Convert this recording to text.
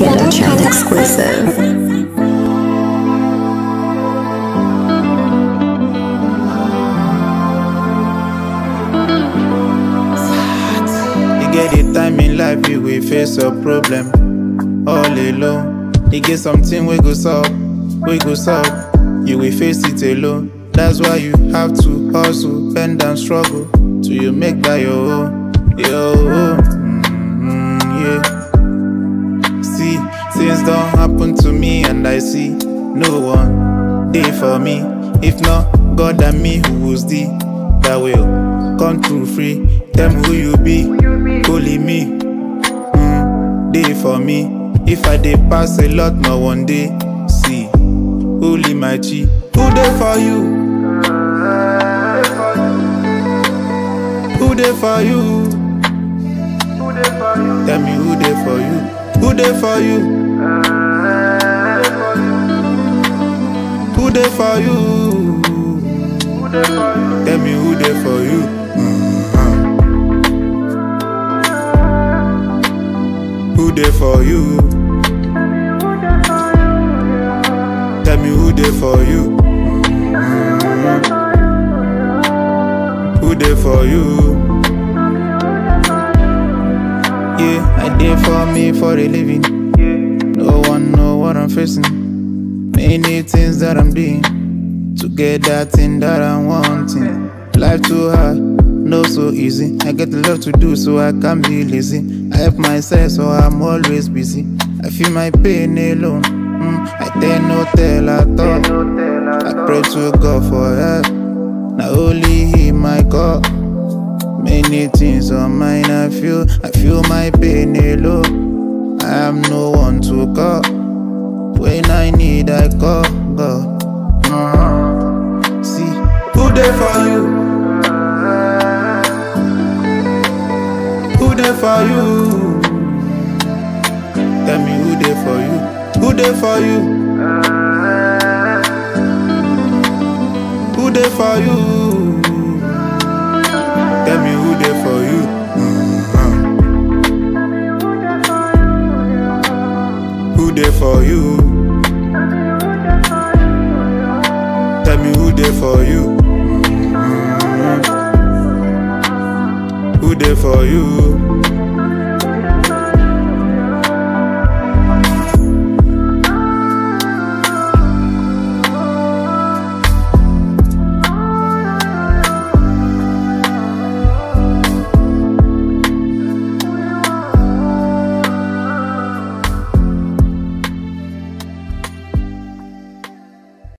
Metatron exclusive. Get the time in life you will face a problem all alone. You get something we go solve, you will face it alone. That's why you have to hustle, bend and struggle till you make that your own, yeah. See, things don't happen to me and I see no one there for me. If not God and me, who was the that will come through free? Tell me who you be, only me, day for me. If I dey pass a lot, no one day see, only my G. Who dey for you? Who dey for you? Tell me who dey for you? Who dey for you? Who dey for you? Tell me who dey for you? Who dey for you? Tell me who dey for you? Who dey for you? Yeah, I dey for me for a living. No one know what I'm facing. Many things that I'm doing to get that thing that I'm wanting. Life too hard, no so easy. I get a lot to do so I can't be lazy. I help myself so I'm always busy. I feel my pain alone. I dare no tell at all. I pray to God for help. Now only Him I call. Many things on mine I feel my pain alone. I am no one to call. When I need I call God. See, who there for you? Who there for you? Tell me who there for you? Who there for you? Who there for you? Tell me who there for you? Who there for you? Tell me who there for you? Who there for you?